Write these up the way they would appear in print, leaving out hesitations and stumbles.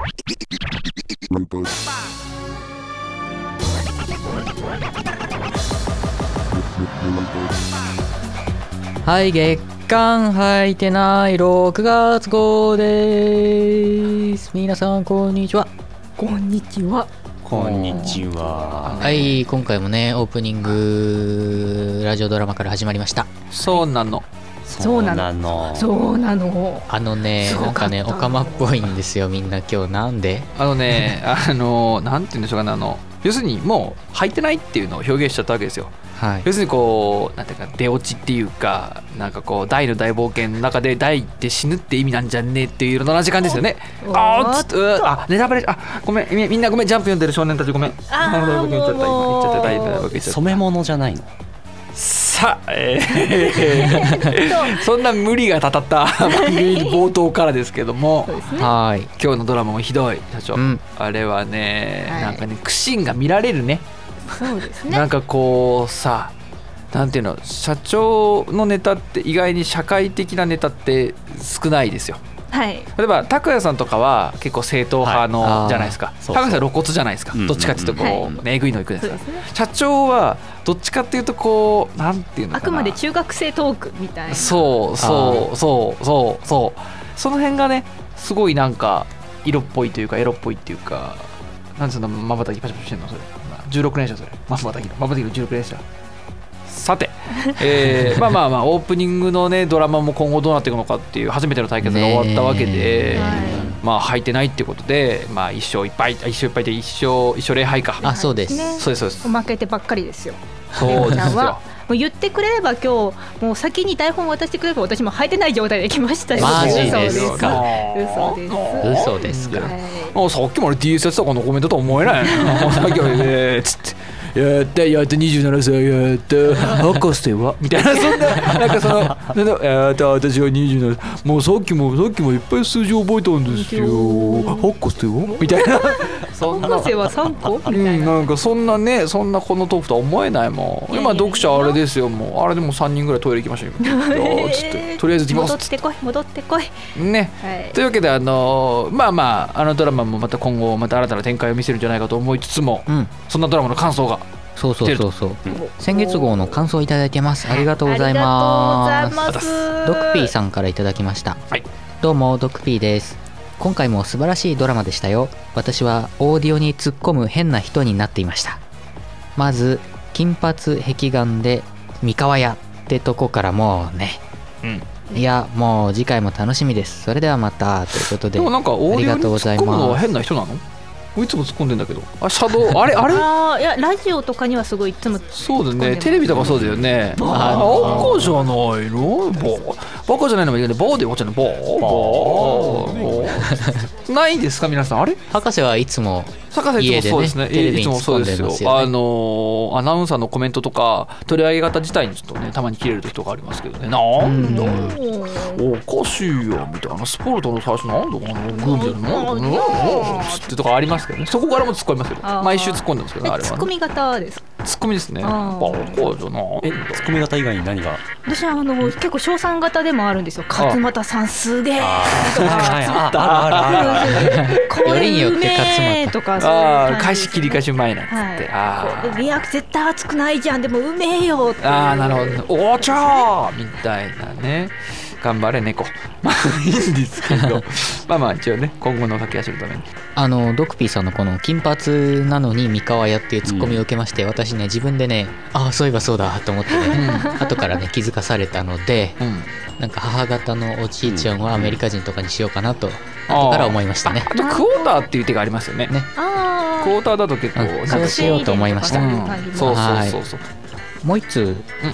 はい、月間履いてない6月号です。皆さんこんにちは。 こんにちは。 こんにちは。 はい、今回もねオープニングラジオドラマから始まりました。 そうなの。 そうなの。そうなの。 なんかねオカマっぽいんですよみんな今日。なんでなんて言うんでしょうかね、要するにもう履いてないっていうのを表現しちゃったわけですよ。 はい、 要するにこうなんていうか出落ちっていうか、なんかこう大の大冒険の中で大って死ぬって意味なんじゃねえっていうの同じ感じですよね。ネタバレ、ごめんみんなごめん、ジャンプ読んでる少年たちごめん。 染め物じゃないの。 さあ、そんな無理がたたった番組冒頭からですけども、 はい、 今日のドラマもひどい社長、あれはね、なんかね苦心が見られるね。 そうですね。 なんかこうさ、なんていうの、社長のネタって意外に社会的なネタって少ないですよ。 はい、 例えば拓也さんとかは結構正統派のじゃないですか。拓也さん露骨じゃないですか。どっちかっていうとこうえぐいのいくんですか。社長はどっちかっていうとこうなんていうのかな、 あくまで中学生トークみたいな。 そうその辺がねすごいなんか色っぽいというかエロっぽいっていうか、なんでそんなまばたきパチパチしてんのそれ。16連射それ。まばたきの16連射。さて、まあオープニングのねドラマも今後どうなっていくのかっていう初めての対決が終わったわけで、まあ履いてないってことで、まあ1勝1敗で1勝0敗か。 あ、そうです、 そうです。 負けてばっかりですよ。 そうですよ。 もう言ってくれれば今日もう先に台本渡してくれれば私も履いてない状態で来ましたよ。 マジですか。 嘘ですか。 さっきまで DS やってたかのコメントとは思えない。さっきまでつってやった27歳やった博士はみたいな、そんななんかそのやった私は27歳、もうさっきもいっぱい数字覚えたんですよ博士はみたいな。 博士は3個みたいな、 なんかそんなね、そんなこのトークとは思えないもん。今読者あれですよ、もうあれでも3人ぐらいトイレ行きましたよつってとりあえず行きます戻ってこいね、というわけでまあドラマもまた今後また新たな展開を見せるんじゃないかと思いつつも、そんなドラマの感想がそう先月号の感想いただいてます。ありがとうございます。ドクピーさんからいただきました。どうもドクピーです。今回も素晴らしいドラマでしたよ。私はオーディオに突っ込む変な人になっていました。まず金髪壁眼で三河屋ってとこからもうね、いやもう次回も楽しみです。それではまたということで、 でもなんかオーディオに突っ込むのは変な人なの？いつも突っ込んでんだけど、シャドウあれいやラジオとかにはすごいいつもそうだね、テレビとかそうだよね。バカじゃないの？バカじゃないのもいいけど、バーで終わっちゃうの。バーないですか皆さん。あれ博士はいつも家でねテレビに突っ込んでますよね。 アナウンサーのコメントとか取り上げ方自体にちょっとねたまに切れる時とかありますけどね。なんだおかしいよみたいな、スポルトの最初なんだグーみたいななんだつってとかありますけどね。そこからも突っ込みますけど、毎週突っ込んでますけどね。あれは突っ込み型です。 突っ込みですね。バカじゃな。 突っ込み型以外に何が？ 私は結構称賛型でもあるんですよ。勝俣さんすげえとか、これうめえとか、 返し切り返しうまいなっつって、 リアク絶対熱くないじゃんでもうめえよって。 なるほど、お茶みたいなね。頑張れ猫。まあいいんですけどまあ一応ね今後の駆け足のためにドクピーさんのこの金髪なのに三河屋っていうツッコミを受けまして、私ね自分でねそういえばそうだと思ってね、後からね気づかされたので、なんか母方のおじいちゃんはアメリカ人とかにしようかなと後から思いましたね。 あとクォーターっていう手がありますよね。クォーターだと結構そうしようと思いました。 そうもう一通、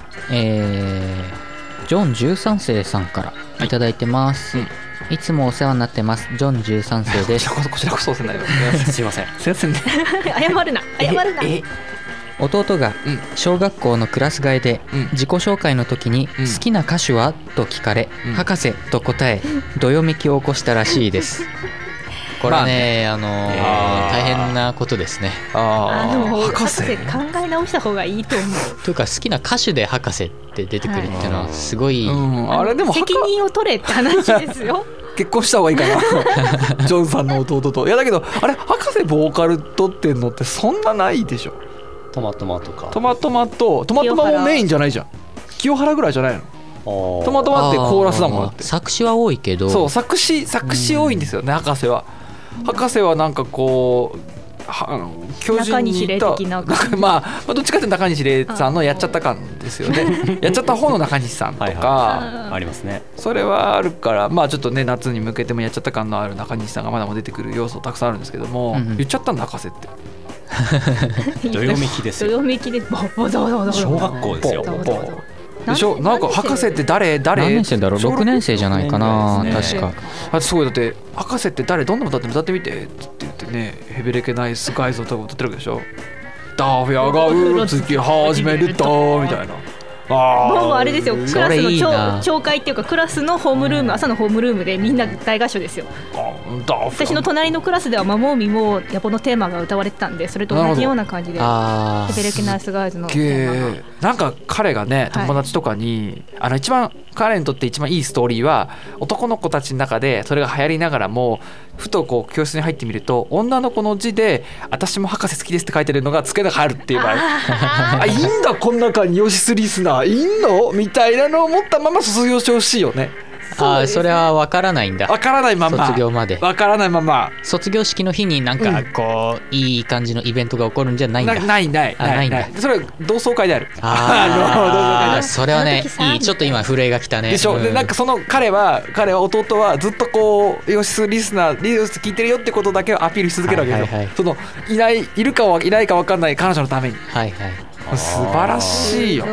ジョン13世さんからいただいてます。いつもお世話になってます。ジョン13世です。 こちらこそお世話になります。すいません。すいませんね。 謝るな。 弟が小学校のクラス替えで自己紹介の時に好きな歌手はと聞かれ、博士と答えどよめきを起こしたらしいです。これね、大変なことですね。 博士考え直した方がいいと思う。 というか好きな歌手で博士って出てくるっていうのはすごい、 あれでも責任を取れって話ですよ。 結婚した方がいいかなジョンさんの弟と。いやだけどあれ博士ボーカル取ってんのってそんなないでしょ。 トマトマとかトマトマもメインじゃないじゃん。清原ぐらいじゃないの。トマトマってコーラスだもんだって。 作詞は多いけど、 そう作詞多いんですよね博士は。博士はなんかこう教授にいたまあどっちかっていうと中西礼さんのやっちゃった感ですよねやっちゃった方の中西さんとかはい、はい、ありますね。 それはあるからまあちょっとね夏に向けてもやっちゃった感のある中西さんがまだも出てくる要素たくさんあるんですけども、言っちゃったんだ博士ってどよめきですよ。 どよめきで小学校ですよ。 でしょ。なんか博士って誰何年生だろう。6年生じゃないかな、確か。 あすごい。だって博士って誰、どんな歌って歌ってみてって言ってね、ヘベレケナイスガイズとか歌ってるわけでしょ。ダーフィアがうつき始めるとみたいな。 もうあれですよ、クラスの朝会っていうかクラスのホームルーム、朝のホームルームでみんな大合唱ですよ。私の隣のクラスではマモーミもヤポのテーマが歌われてたんで、それと同じような感じでヘベレケナイスガイズのテーマがなんか彼がね友達とかに、一番彼にとって一番いいストーリーは男の子たちの中でそれが流行りながらもふとこう教室に入ってみると女の子の字で私も博士好きですって書いてるのが机の中に入るっていう場合いいんだこの中にヨシスリスナーいんのみたいなのを持ったまま卒業してほしいよね。 それは分からないんだ。 分からないまま卒業まで分からないまま卒業式の日になんかこう、いい感じのイベントが起こるんじゃないんだ。 ないんだ。それは同窓会である。 それはねいい。ちょっと今震えがきたね。 でしょ。でなんかその彼は弟はずっとこうヨシスリスナーリス聞いてるよってことだけをアピールし続けるわけですよ。そのいるかいないか分かんない彼女のために。素晴らしいよ。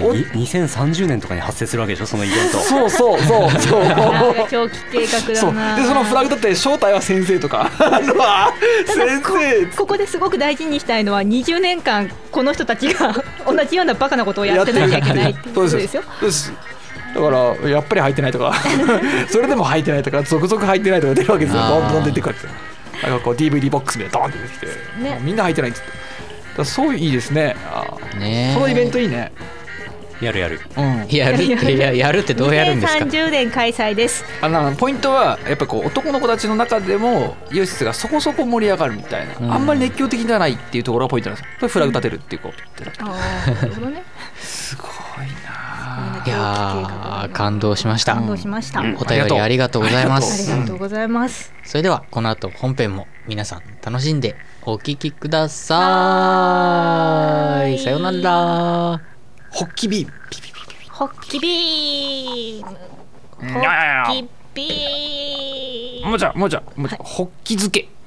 2030年とかに発生するわけでしょそのイベント。 そう長期計画だな。 でそのフラグだって正体は先生とか先生ここですごく大事にしたいのは20年間この人たちが同じようなバカなことをやってなきゃいけないっていうことですよ。 だからやっぱり入ってないとかそれでも入ってないとか続々入ってないとか出るわけですよ。どんどん出てくるって。なんかこう DVD ボックスでドーンって出てきて、みんな入ってないっつって。そういいですね。そのイベントいいね。 やる、 やるってどうやるんですか。 2030年開催です。 ポイントはやっぱりこう男の子たちの中でもイオシスがそこそこ盛り上がるみたいな、あんまり熱狂的じゃないっていうところがポイントなんですよ。それフラグ立てるっていうことってなるほどね。 すごいな。 いや感動しました。 感動しました。 お便りありがとうございます。 ありがとうございます。 それではこの後本編も皆さん楽しんでお聞きください。さよなら。 ホッキビーム。 ホッキビーム。ホッキビーム。 もうじゃホッキ漬け。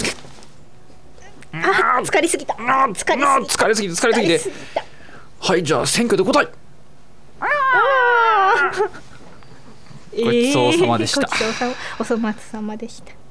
疲れすぎた。 疲れすぎて。はい、じゃあ選挙で答え。ごちそうさまでした。 お粗末様でした。